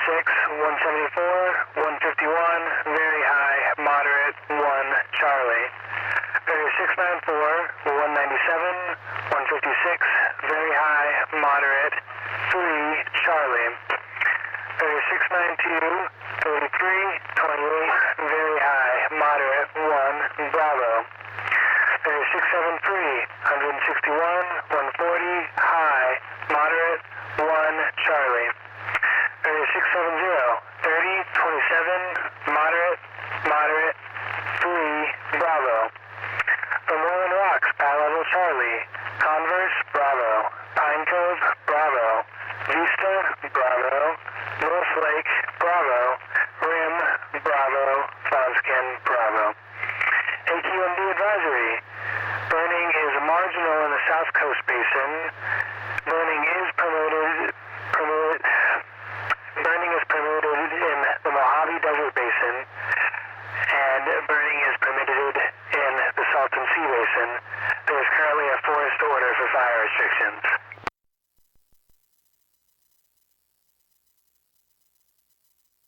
174, 151, very high, moderate, 1, Charlie. Area 694, 197, 156, very high, moderate, 3, Charlie. Area 692, 33, 28, very high, moderate, 1, Bravo. Area 673, 161, 140, high, moderate, 1, Charlie. Area 670, 30, 27, moderate, moderate, 3, Bravo. Vermilion Rocks, Pal Level Charlie. Converse, Bravo. Pine Cove, Bravo. Vista, Bravo. North Lake, Bravo. Rim, Bravo. Foskin, Bravo. AQMD advisory. Burning is marginal in the South Coast Basin. Burning is permitted in the Mojave Desert Basin, and burning is permitted in the Salton Sea Basin. There is currently a forest order for fire restrictions.